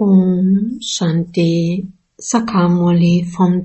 Om Shanti Sakamuli vom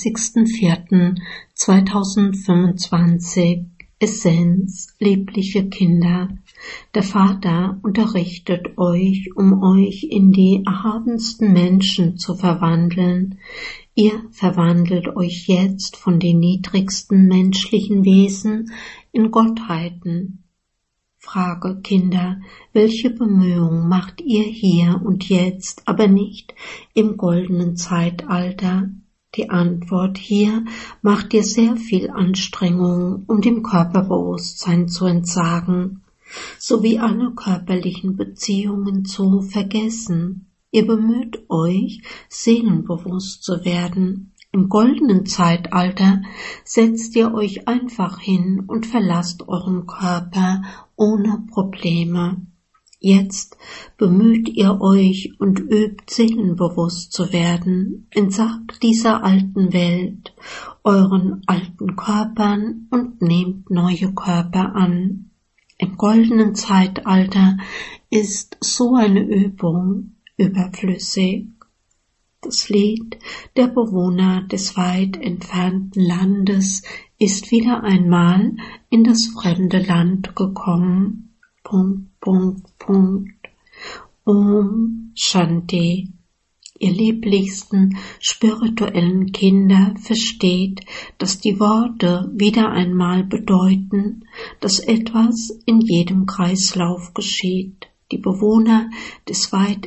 30.04.2025 Essenz, liebliche Kinder. Der Vater unterrichtet euch, um euch in die erhabensten Menschen zu verwandeln. Ihr verwandelt euch jetzt von den niedrigsten menschlichen Wesen in Gottheiten. Frage, Kinder, welche Bemühungen macht ihr hier und jetzt, aber nicht im goldenen Zeitalter? Die Antwort, hier macht ihr sehr viel Anstrengung, um dem Körperbewusstsein zu entsagen, sowie alle körperlichen Beziehungen zu vergessen. Ihr bemüht euch, seelenbewusst zu werden. Im goldenen Zeitalter setzt ihr euch einfach hin und verlasst euren Körper ohne Probleme. Jetzt bemüht ihr euch und übt seelenbewusst zu werden. Entsagt dieser alten Welt, euren alten Körpern und nehmt neue Körper an. Im goldenen Zeitalter ist so eine Übung überflüssig. Das Lied der Bewohner des weit entfernten Landes ist wieder einmal in das fremde Land gekommen. ... Om Shanti. Ihr lieblichsten spirituellen Kinder, versteht, dass die Worte wieder einmal bedeuten, dass etwas in jedem Kreislauf geschieht. Der Bewohner des weit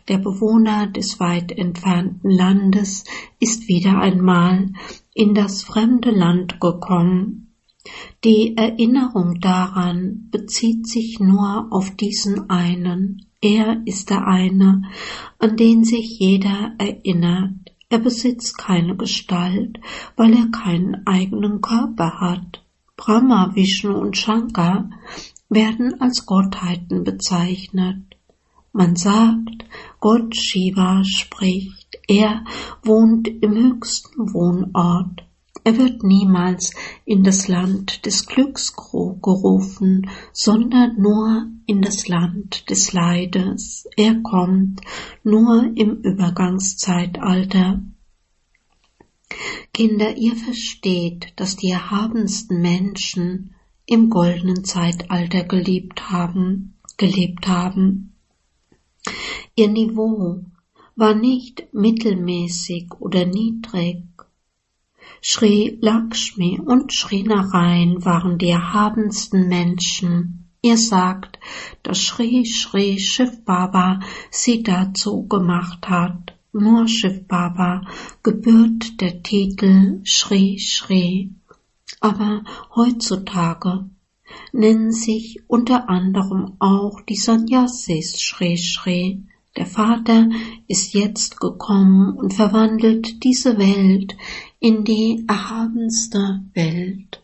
entfernten Landes ist wieder einmal in das fremde Land gekommen. Die Erinnerung daran bezieht sich nur auf diesen einen. Er ist der eine, an den sich jeder erinnert. Er besitzt keine Gestalt, weil er keinen eigenen Körper hat. Brahma, Vishnu und Shankar werden als Gottheiten bezeichnet. Man sagt, Gott Shiva spricht, er wohnt im höchsten Wohnort. Er wird niemals in das Land des Glücks gerufen, sondern nur in das Land des Leides. Er kommt nur im Übergangszeitalter. Kinder, ihr versteht, dass die erhabensten Menschen im goldenen Zeitalter gelebt haben. Ihr Niveau war nicht mittelmäßig oder niedrig. Sri Lakshmi und Sri Narayan waren die erhabensten Menschen. Ihr sagt, dass Sri Shiv Baba sie dazu gemacht hat. Nur Shiv Baba gebührt der Titel Sri. Aber heutzutage nennen sich unter anderem auch die Sannyasis Sri. Der Vater ist jetzt gekommen und verwandelt diese Welt in die erhabenste Welt.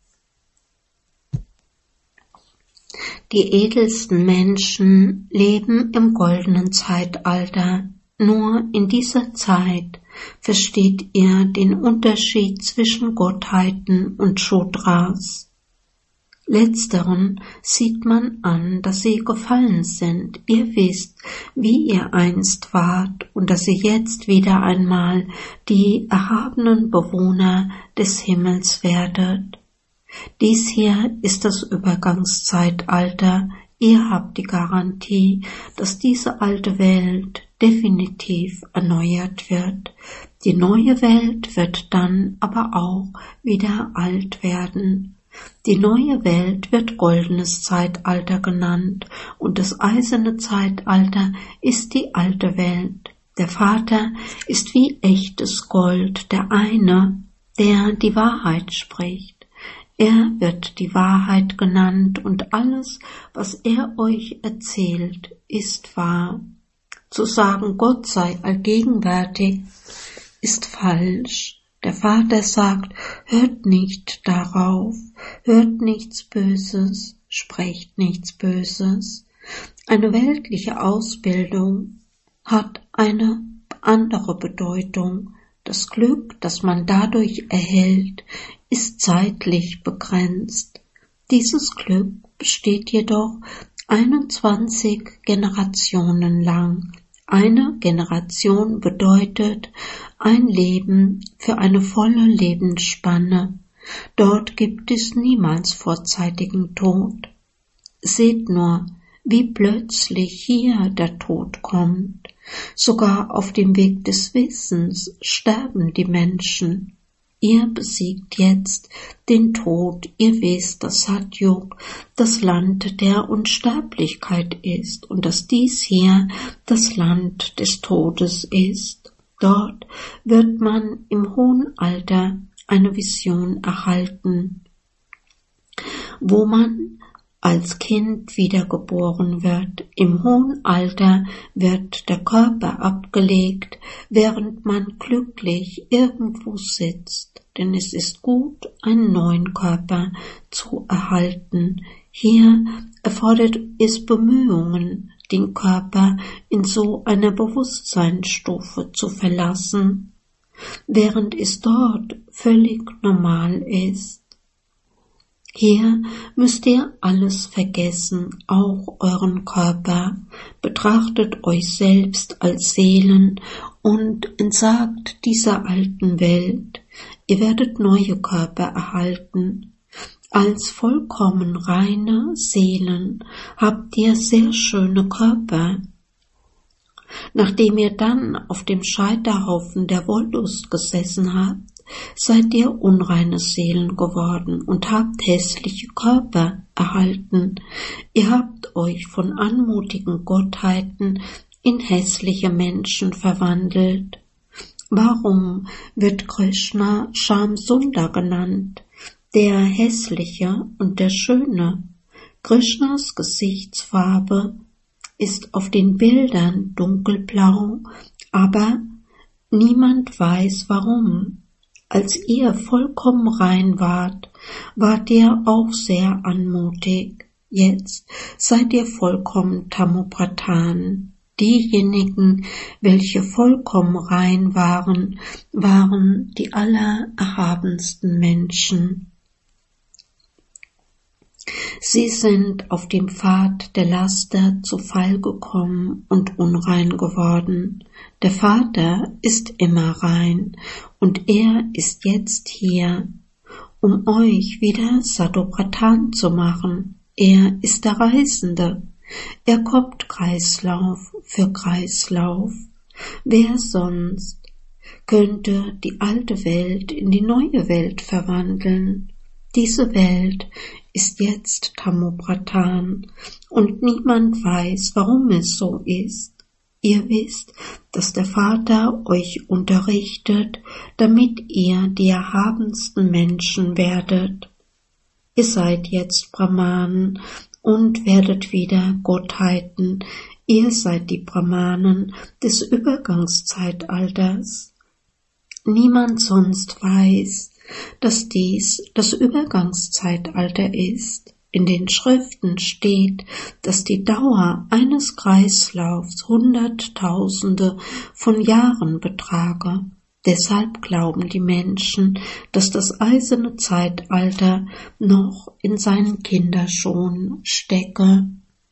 Die edelsten Menschen leben im goldenen Zeitalter. Nur in dieser Zeit versteht ihr den Unterschied zwischen Gottheiten und Shudras. Letzteren sieht man an, dass sie gefallen sind. Ihr wisst, wie ihr einst wart und dass ihr jetzt wieder einmal die erhabenen Bewohner des Himmels werdet. Dies hier ist das Übergangszeitalter. Ihr habt die Garantie, dass diese alte Welt definitiv erneuert wird. Die neue Welt wird dann aber auch wieder alt werden. Die neue Welt wird goldenes Zeitalter genannt und das eiserne Zeitalter ist die alte Welt. Der Vater ist wie echtes Gold, der eine, der die Wahrheit spricht. Er wird die Wahrheit genannt und alles, was er euch erzählt, ist wahr. Zu sagen, Gott sei allgegenwärtig, ist falsch. Der Vater sagt, hört nicht darauf, hört nichts Böses, sprecht nichts Böses. Eine weltliche Ausbildung hat eine andere Bedeutung. Das Glück, das man dadurch erhält, ist zeitlich begrenzt. Dieses Glück besteht jedoch 21 Generationen lang. Eine Generation bedeutet ein Leben für eine volle Lebensspanne. Dort gibt es niemals vorzeitigen Tod. Seht nur, wie plötzlich hier der Tod kommt. Sogar auf dem Weg des Wissens sterben die Menschen. Ihr besiegt jetzt den Tod, ihr wisst, dass Satyug das Land der Unsterblichkeit ist und dass dies hier das Land des Todes ist. Dort wird man im hohen Alter eine Vision erhalten, wo man als Kind wiedergeboren wird. Im hohen Alter wird der Körper abgelegt, während man glücklich irgendwo sitzt, denn es ist gut, einen neuen Körper zu erhalten. Hier erfordert es Bemühungen, den Körper in so einer Bewusstseinsstufe zu verlassen, während es dort völlig normal ist. Hier müsst ihr alles vergessen, auch euren Körper. Betrachtet euch selbst als Seelen und entsagt dieser alten Welt. Ihr werdet neue Körper erhalten. Als vollkommen reine Seelen habt ihr sehr schöne Körper. Nachdem ihr dann auf dem Scheiterhaufen der Wollust gesessen habt, seid ihr unreine Seelen geworden und habt hässliche Körper erhalten. Ihr habt euch von anmutigen Gottheiten in hässliche Menschen verwandelt. Warum wird Krishna Shamsundar genannt, der Hässliche und der Schöne? Krishnas Gesichtsfarbe ist auf den Bildern dunkelblau, aber niemand weiß warum. Als ihr vollkommen rein wart ihr auch sehr anmutig. Jetzt seid ihr vollkommen Tamopradhan. Diejenigen, welche vollkommen rein waren, waren die allererhabensten Menschen. Sie sind auf dem Pfad der Laster zu Fall gekommen und unrein geworden. Der Vater ist immer rein und er ist jetzt hier, um euch wieder Satopradhan zu machen. Er ist der Reisende. Er kommt Kreislauf für Kreislauf. Wer sonst könnte die alte Welt in die neue Welt verwandeln? Diese Welt ist jetzt Tamopradhan und niemand weiß, warum es so ist. Ihr wisst, dass der Vater euch unterrichtet, damit ihr die erhabensten Menschen werdet. Ihr seid jetzt Brahmanen und werdet wieder Gottheiten. Ihr seid die Brahmanen des Übergangszeitalters. Niemand sonst weiß, dass dies das Übergangszeitalter ist. In den Schriften steht, dass die Dauer eines Kreislaufs Hunderttausende von Jahren betrage. Deshalb glauben die Menschen, dass das eiserne Zeitalter noch in seinen Kinderschuhen stecke.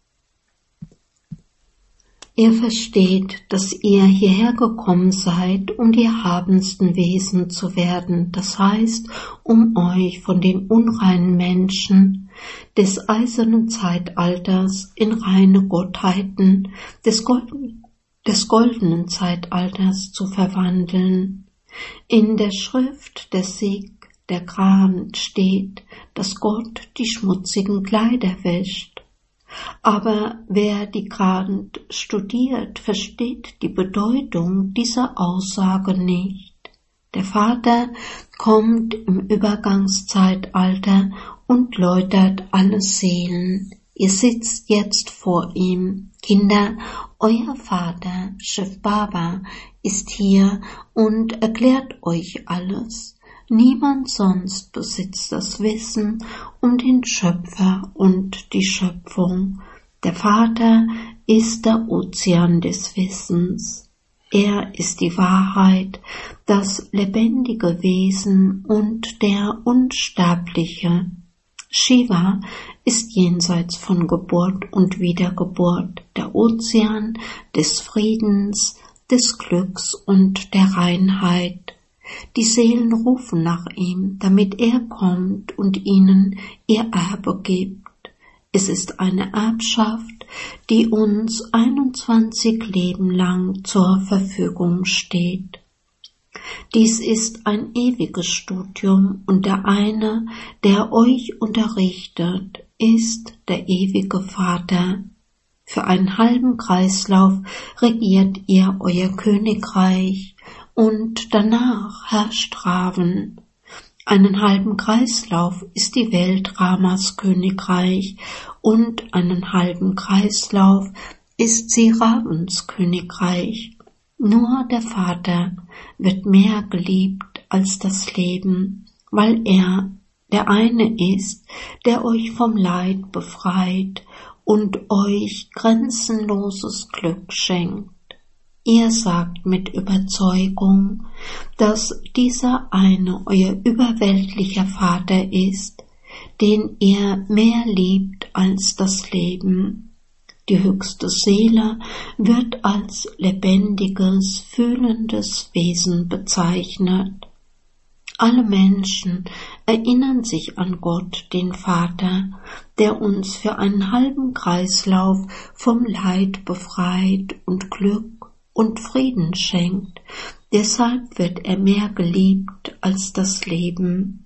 Ihr versteht, dass ihr hierher gekommen seid, um die erhabensten Wesen zu werden, das heißt, um euch von den unreinen Menschen des eisernen Zeitalters in reine Gottheiten des goldenen Zeitalters zu verwandeln. In der Schrift der Sikh, der Gran, steht, dass Gott die schmutzigen Kleider wäscht. Aber wer die Gran studiert, versteht die Bedeutung dieser Aussage nicht. Der Vater kommt im Übergangszeitalter und läutert alle Seelen. Ihr sitzt jetzt vor ihm. Kinder, euer Vater, Shiv Baba, ist hier und erklärt euch alles. Niemand sonst besitzt das Wissen um den Schöpfer und die Schöpfung. Der Vater ist der Ozean des Wissens. Er ist die Wahrheit, das lebendige Wesen und der Unsterbliche. Shiva ist jenseits von Geburt und Wiedergeburt der Ozean des Friedens, des Glücks und der Reinheit. Die Seelen rufen nach ihm, damit er kommt und ihnen ihr Erbe gibt. Es ist eine Erbschaft, die uns 21 Leben lang zur Verfügung steht. Dies ist ein ewiges Studium und der eine, der euch unterrichtet, ist der ewige Vater. Für einen halben Kreislauf regiert ihr euer Königreich und danach herrscht Raven. Einen halben Kreislauf ist die Welt Ramas Königreich und einen halben Kreislauf ist sie Ravens Königreich. Nur der Vater wird mehr geliebt als das Leben, weil er der eine ist, der euch vom Leid befreit und euch grenzenloses Glück schenkt. Ihr sagt mit Überzeugung, dass dieser eine euer überweltlicher Vater ist, den ihr mehr liebt als das Leben. Die höchste Seele wird als lebendiges, fühlendes Wesen bezeichnet. Alle Menschen erinnern sich an Gott, den Vater, der uns für einen halben Kreislauf vom Leid befreit und Glück und Frieden schenkt. Deshalb wird er mehr geliebt als das Leben.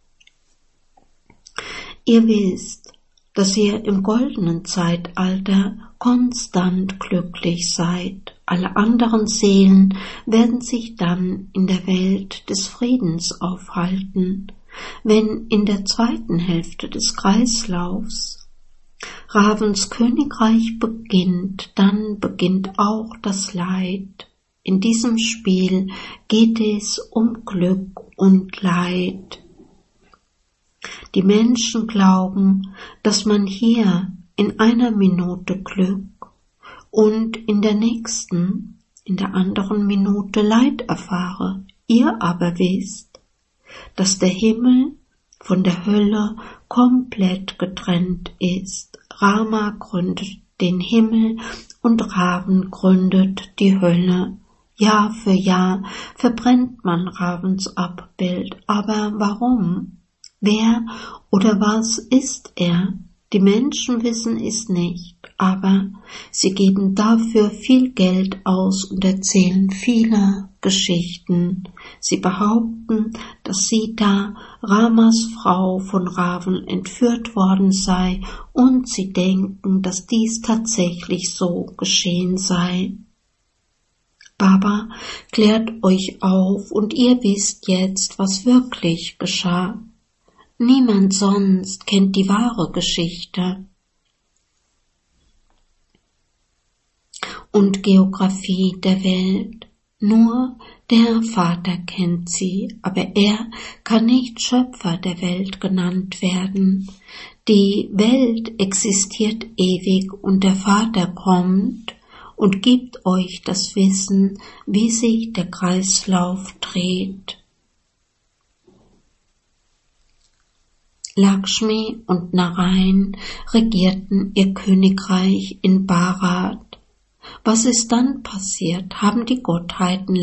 Ihr wisst, dass ihr im goldenen Zeitalter konstant glücklich seid. Alle anderen Seelen werden sich dann in der Welt des Friedens aufhalten, wenn in der zweiten Hälfte des Kreislaufs Ravens Königreich beginnt, dann beginnt auch das Leid. In diesem Spiel geht es um Glück und Leid. Die Menschen glauben, dass man hier in einer Minute Glück und in der nächsten, in der anderen Minute Leid erfahre. Ihr aber wisst, dass der Himmel von der Hölle komplett getrennt ist. Rama gründet den Himmel und Raven gründet die Hölle. Jahr für Jahr verbrennt man Ravens Abbild. Aber warum? Wer oder was ist er? Die Menschen wissen es nicht, aber sie geben dafür viel Geld aus und erzählen viele Geschichten. Sie behaupten, dass Sita, Ramas Frau, von Raven entführt worden sei und sie denken, dass dies tatsächlich so geschehen sei. Baba klärt euch auf und ihr wisst jetzt, was wirklich geschah. Niemand sonst kennt die wahre Geschichte und Geographie der Welt. Nur der Vater kennt sie, aber er kann nicht Schöpfer der Welt genannt werden. Die Welt existiert ewig und der Vater kommt und gibt euch das Wissen, wie sich der Kreislauf dreht. Lakshmi und Narayan regierten ihr Königreich in Bharat. Was ist dann passiert? Haben die Gottheiten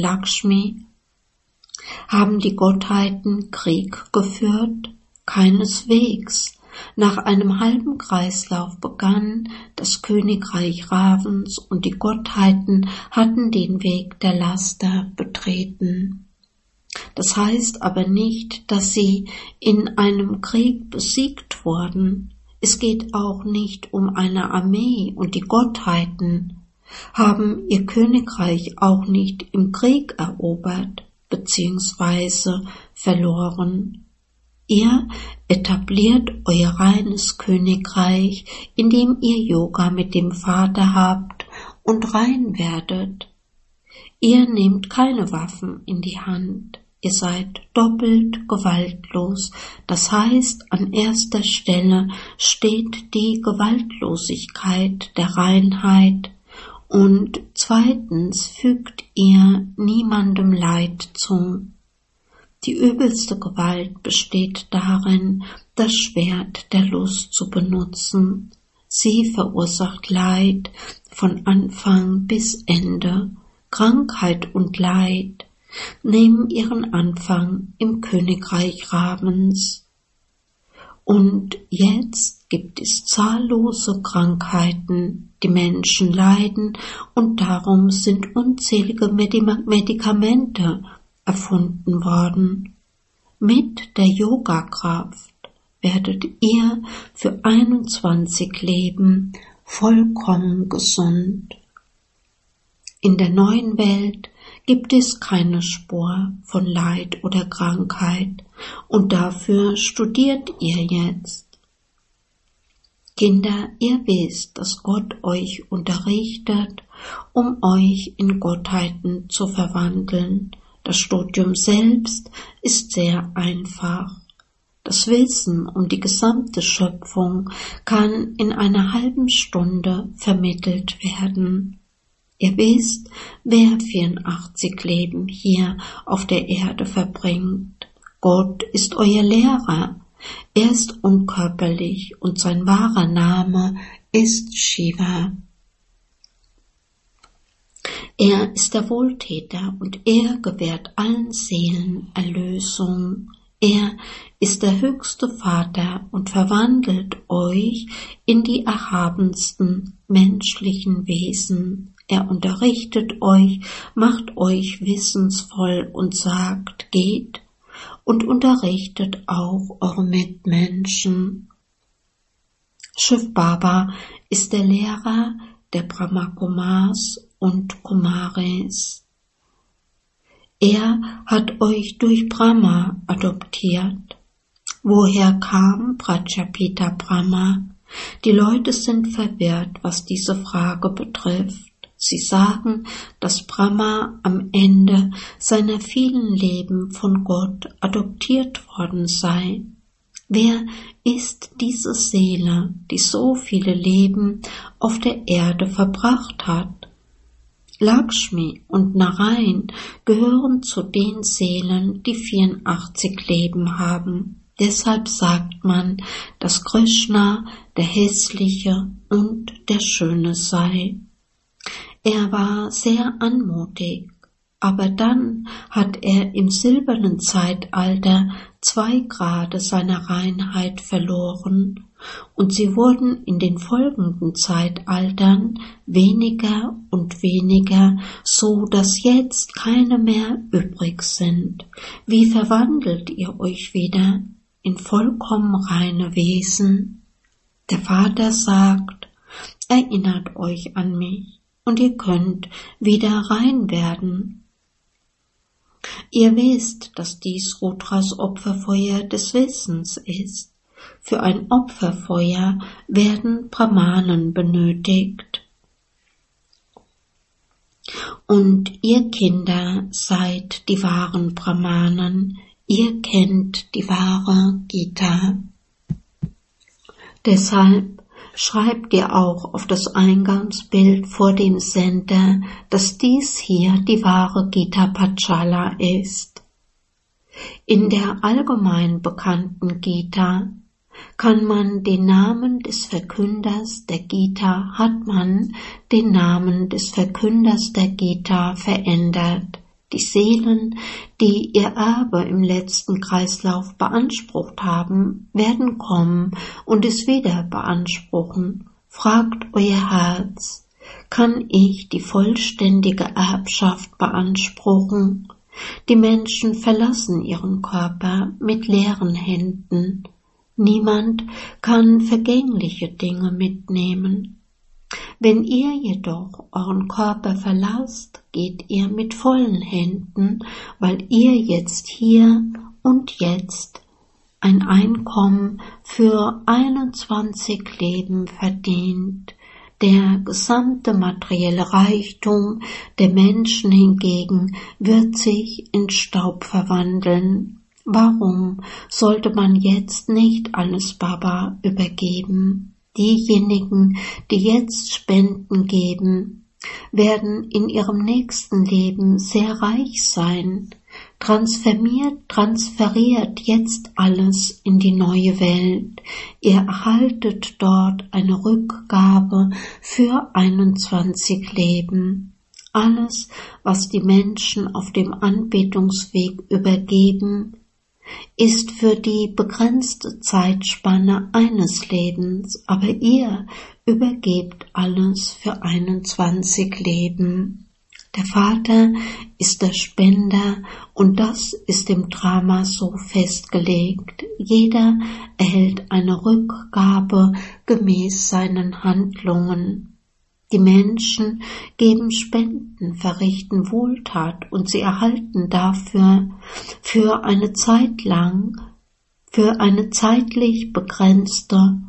Krieg geführt? Keineswegs. Nach einem halben Kreislauf begann das Königreich Ravens und die Gottheiten hatten den Weg der Laster betreten. Das heißt aber nicht, dass sie in einem Krieg besiegt wurden. Es geht auch nicht um eine Armee und die Gottheiten haben ihr Königreich auch nicht im Krieg erobert bzw. verloren. Ihr etabliert euer reines Königreich, indem ihr Yoga mit dem Vater habt und rein werdet. Ihr nehmt keine Waffen in die Hand. Ihr seid doppelt gewaltlos. Das heißt, an erster Stelle steht die Gewaltlosigkeit der Reinheit und zweitens fügt ihr niemandem Leid zu. Die übelste Gewalt besteht darin, das Schwert der Lust zu benutzen. Sie verursacht Leid von Anfang bis Ende. Krankheit und Leid nehmen ihren Anfang im Königreich Ravens. Und jetzt gibt es zahllose Krankheiten, die Menschen leiden, und darum sind unzählige Medikamente erfunden worden. Mit der Yoga-Kraft werdet ihr für 21 Leben vollkommen gesund. In der neuen Welt gibt es keine Spur von Leid oder Krankheit, und dafür studiert ihr jetzt. Kinder, ihr wisst, dass Gott euch unterrichtet, um euch in Gottheiten zu verwandeln. Das Studium selbst ist sehr einfach. Das Wissen um die gesamte Schöpfung kann in einer halben Stunde vermittelt werden. Ihr wisst, wer 84 Leben hier auf der Erde verbringt. Gott ist euer Lehrer. Er ist unkörperlich und sein wahrer Name ist Shiva. Er ist der Wohltäter und er gewährt allen Seelen Erlösung. Er ist der höchste Vater und verwandelt euch in die erhabensten menschlichen Wesen. Er unterrichtet euch, macht euch wissensvoll und sagt, geht und unterrichtet auch eure Mitmenschen. Shiv Baba ist der Lehrer der Brahma Kumars und Kumaris. Er hat euch durch Brahma adoptiert. Woher kam Prajapita Brahma? Die Leute sind verwirrt, was diese Frage betrifft. Sie sagen, dass Brahma am Ende seiner vielen Leben von Gott adoptiert worden sei. Wer ist diese Seele, die so viele Leben auf der Erde verbracht hat? Lakshmi und Narayan gehören zu den Seelen, die 84 Leben haben. Deshalb sagt man, dass Krishna der Hässliche und der Schöne sei. Er war sehr anmutig, aber dann hat er im silbernen Zeitalter 2 Grade seiner Reinheit verloren, und sie wurden in den folgenden Zeitaltern weniger und weniger, so dass jetzt keine mehr übrig sind. Wie verwandelt ihr euch wieder in vollkommen reine Wesen? Der Vater sagt, erinnert euch an mich. Und ihr könnt wieder rein werden. Ihr wisst, dass dies Rudras Opferfeuer des Wissens ist. Für ein Opferfeuer werden Brahmanen benötigt. Und ihr Kinder seid die wahren Brahmanen. Ihr kennt die wahre Gita. Deshalb schreibt ihr auch auf das Eingangsbild vor dem Sender, dass dies hier die wahre Gita Panchala ist. In der allgemein bekannten Gita kann man den Namen des Verkünders der Gita, hat man den Namen des Verkünders der Gita verändert. Die Seelen, die ihr Erbe im letzten Kreislauf beansprucht haben, werden kommen und es wieder beanspruchen. Fragt euer Herz, kann ich die vollständige Erbschaft beanspruchen? Die Menschen verlassen ihren Körper mit leeren Händen. Niemand kann vergängliche Dinge mitnehmen. Wenn ihr jedoch euren Körper verlasst, geht ihr mit vollen Händen, weil ihr jetzt hier und jetzt ein Einkommen für 21 Leben verdient. Der gesamte materielle Reichtum der Menschen hingegen wird sich in Staub verwandeln. Warum sollte man jetzt nicht alles Baba übergeben? Diejenigen, die jetzt Spenden geben, werden in ihrem nächsten Leben sehr reich sein. transferiert jetzt alles in die neue Welt. Ihr erhaltet dort eine Rückgabe für 21 Leben. Alles, was die Menschen auf dem Anbetungsweg übergeben, ist für die begrenzte Zeitspanne eines Lebens, aber ihr übergebt alles für 21 Leben. Der Vater ist der Spender und das ist im Drama so festgelegt. Jeder erhält eine Rückgabe gemäß seinen Handlungen. Die Menschen geben Spenden, verrichten Wohltat und sie erhalten dafür für eine zeitlich begrenzte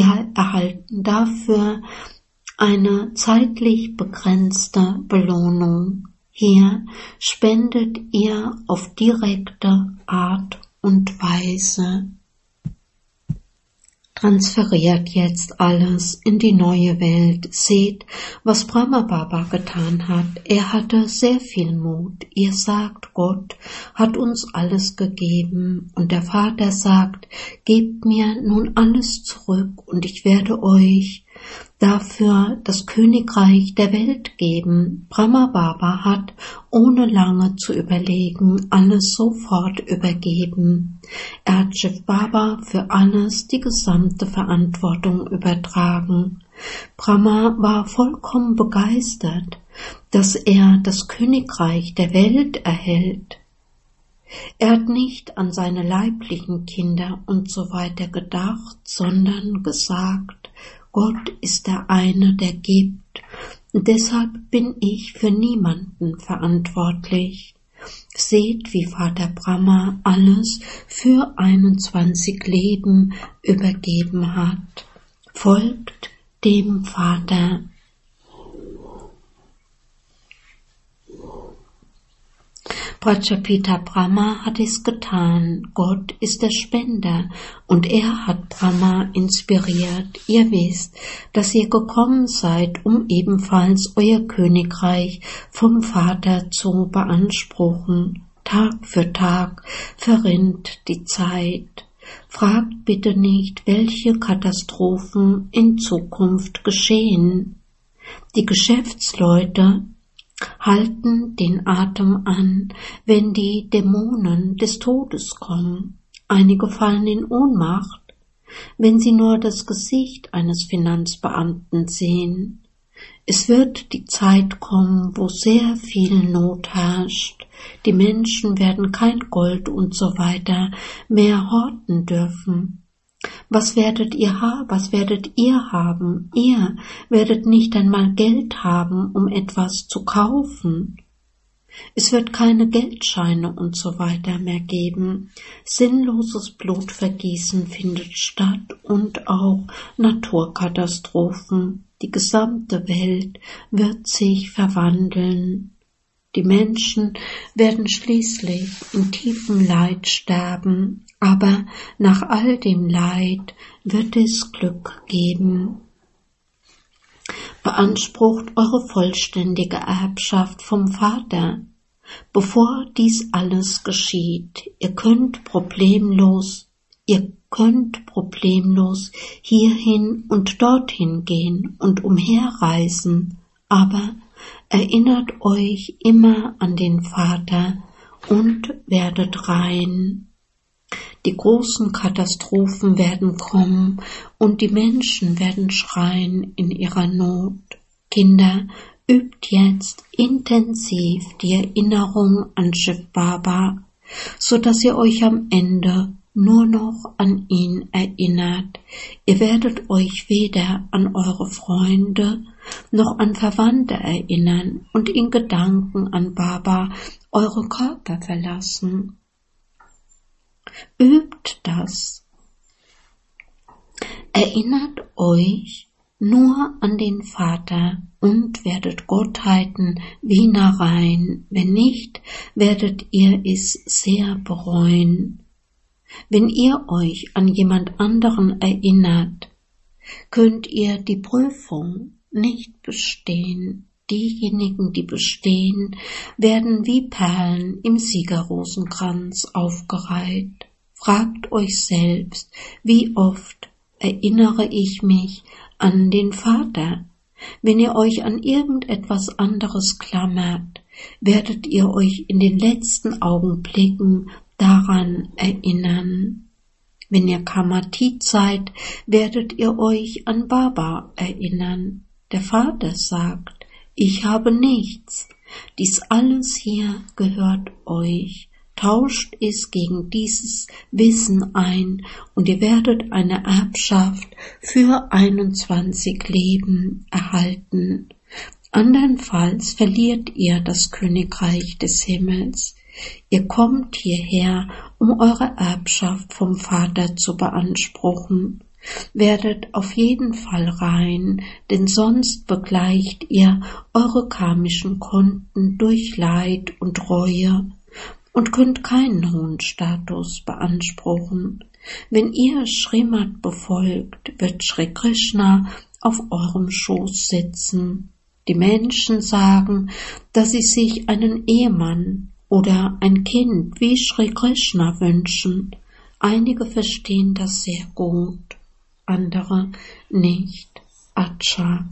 Belohnung. Hier spendet ihr auf direkte Art und Weise. Transferiert jetzt alles in die neue Welt. Seht, was Brahma Baba getan hat. Er hatte sehr viel Mut. Ihr sagt, Gott hat uns alles gegeben. Und der Vater sagt, gebt mir nun alles zurück und ich werde euch dafür das Königreich der Welt geben. Brahma Baba hat, ohne lange zu überlegen, alles sofort übergeben. Er hat Shiv Baba für alles die gesamte Verantwortung übertragen. Brahma war vollkommen begeistert, dass er das Königreich der Welt erhält. Er hat nicht an seine leiblichen Kinder und so weiter gedacht, sondern gesagt, Gott ist der eine, der gibt, und deshalb bin ich für niemanden verantwortlich. Seht, wie Vater Brahma alles für 21 Leben übergeben hat. Folgt dem Vater. Prajapita Brahma hat es getan. Gott ist der Spender und er hat Brahma inspiriert. Ihr wisst, dass ihr gekommen seid, um ebenfalls euer Königreich vom Vater zu beanspruchen. Tag für Tag verrinnt die Zeit. Fragt bitte nicht, welche Katastrophen in Zukunft geschehen. Die Geschäftsleute halten den Atem an, wenn die Dämonen des Todes kommen. Einige fallen in Ohnmacht, wenn sie nur das Gesicht eines Finanzbeamten sehen. Es wird die Zeit kommen, wo sehr viel Not herrscht. Die Menschen werden kein Gold und so weiter mehr horten dürfen. Was werdet ihr haben? Ihr werdet nicht einmal Geld haben, um etwas zu kaufen. Es wird keine Geldscheine und so weiter mehr geben. Sinnloses Blutvergießen findet statt und auch Naturkatastrophen. Die gesamte Welt wird sich verwandeln. Die Menschen werden schließlich in tiefem Leid sterben, aber nach all dem Leid wird es Glück geben. Beansprucht eure vollständige Erbschaft vom Vater, bevor dies alles geschieht. Ihr könnt problemlos hierhin und dorthin gehen und umherreisen, aber erinnert euch immer an den Vater und werdet rein. Die großen Katastrophen werden kommen und die Menschen werden schreien in ihrer Not. Kinder, übt jetzt intensiv die Erinnerung an Shiv Baba, so dass ihr euch am Ende nur noch an ihn erinnert. Ihr werdet euch weder an eure Freunde noch an Verwandte erinnern und in Gedanken an Baba eure Körper verlassen. Übt das. Erinnert euch nur an den Vater und werdet Gottheiten wie Narayan. Wenn nicht, werdet ihr es sehr bereuen. Wenn ihr euch an jemand anderen erinnert, könnt ihr die Prüfung nicht bestehen. diejenigen, die bestehen, werden wie Perlen im Siegerrosenkranz aufgereiht. Fragt euch selbst, wie oft erinnere ich mich an den Vater? Wenn ihr euch an irgendetwas anderes klammert, werdet ihr euch in den letzten Augenblicken daran erinnern. Wenn ihr Kamathi seid, werdet ihr euch an Baba erinnern. Der Vater sagt, ich habe nichts. Dies alles hier gehört euch. Tauscht es gegen dieses Wissen ein und ihr werdet eine Erbschaft für 21 Leben erhalten. Andernfalls verliert ihr das Königreich des Himmels. Ihr kommt hierher, um eure Erbschaft vom Vater zu beanspruchen. Werdet auf jeden Fall rein, denn sonst begleicht ihr eure karmischen Konten durch Leid und Reue und könnt keinen hohen Status beanspruchen. Wenn ihr Srimad befolgt, wird Shri Krishna auf eurem Schoß sitzen. Die Menschen sagen, dass sie sich einen Ehemann oder ein Kind wie Shri Krishna wünschen. Einige verstehen das sehr gut, andere nicht. Acha.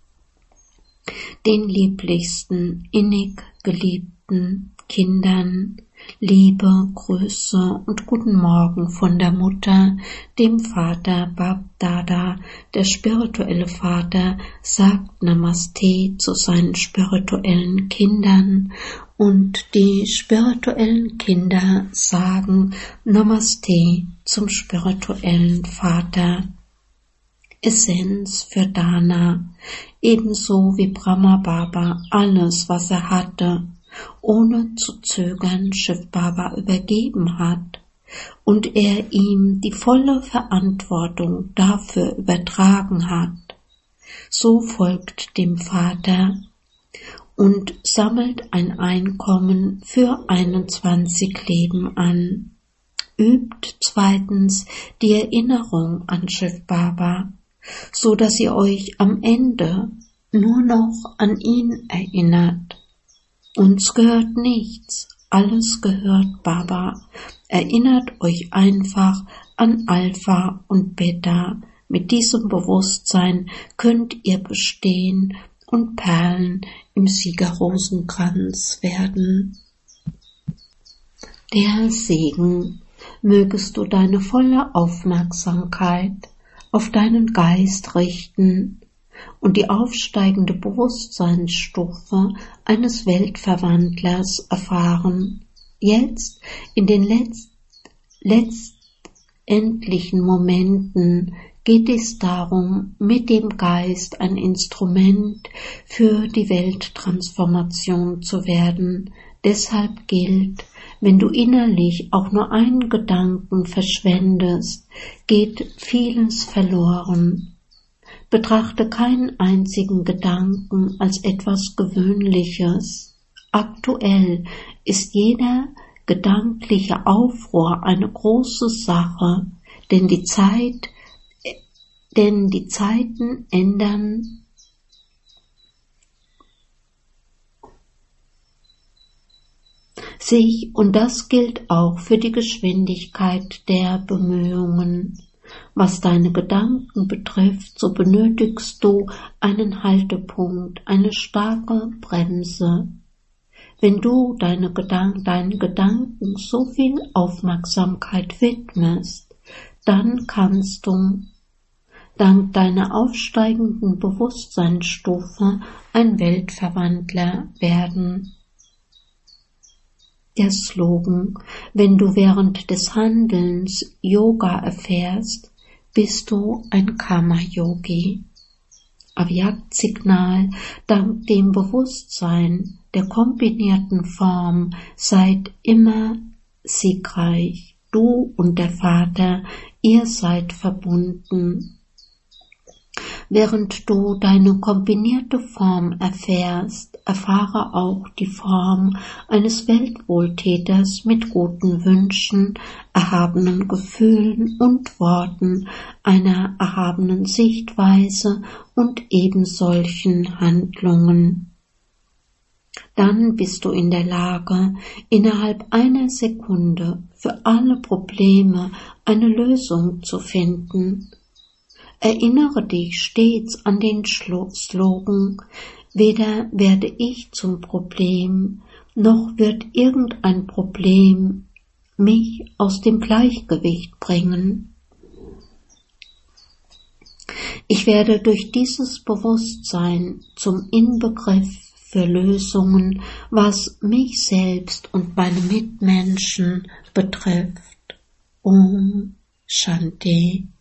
Den lieblichsten, innig geliebten Kindern Liebe, Grüße und guten Morgen von der Mutter, dem Vater Bab-Dada. Der spirituelle Vater sagt Namaste zu seinen spirituellen Kindern und die spirituellen Kinder sagen Namaste zum spirituellen Vater. Essenz für Dana, ebenso wie Brahma Baba alles, was er hatte, ohne zu zögern Shiv Baba übergeben hat und er ihm die volle Verantwortung dafür übertragen hat. So folgt dem Vater und sammelt ein Einkommen für 21 Leben an. Übt zweitens die Erinnerung an Shiv Baba, so dass ihr euch am Ende nur noch an ihn erinnert. Uns gehört nichts, alles gehört Baba. Erinnert euch einfach an Alpha und Beta. Mit diesem Bewusstsein könnt ihr bestehen und Perlen im Siegerrosenkranz werden. Der Segen. Mögest du deine volle Aufmerksamkeit auf deinen Geist richten und die aufsteigende Bewusstseinsstufe eines Weltverwandlers erfahren. Jetzt, in den letztendlichen Momenten, geht es darum, mit dem Geist ein Instrument für die Welttransformation zu werden. Deshalb gilt, wenn du innerlich auch nur einen Gedanken verschwendest, geht vieles verloren. Betrachte keinen einzigen Gedanken als etwas Gewöhnliches. Aktuell ist jeder gedankliche Aufruhr eine große Sache, denn die Zeiten ändern sich und das gilt auch für die Geschwindigkeit der Bemühungen. Was deine Gedanken betrifft, so benötigst du einen Haltepunkt, eine starke Bremse. Wenn du deinen Gedanken so viel Aufmerksamkeit widmest, dann kannst du dank deiner aufsteigenden Bewusstseinsstufe ein Weltverwandler werden. Der Slogan: Wenn du während des Handelns Yoga erfährst, bist du ein Karma-Yogi. Avyakt-Signal: Dank dem Bewusstsein der kombinierten Form seid immer siegreich. Du und der Vater, ihr seid verbunden. Während du deine kombinierte Form erfährst, erfahre auch die Form eines Weltwohltäters mit guten Wünschen, erhabenen Gefühlen und Worten, einer erhabenen Sichtweise und ebensolchen Handlungen. Dann bist du in der Lage, innerhalb einer Sekunde für alle Probleme eine Lösung zu finden. Erinnere dich stets an den Slogan: Weder werde ich zum Problem, noch wird irgendein Problem mich aus dem Gleichgewicht bringen. Ich werde durch dieses Bewusstsein zum Inbegriff für Lösungen, was mich selbst und meine Mitmenschen betrifft. Om Shanti.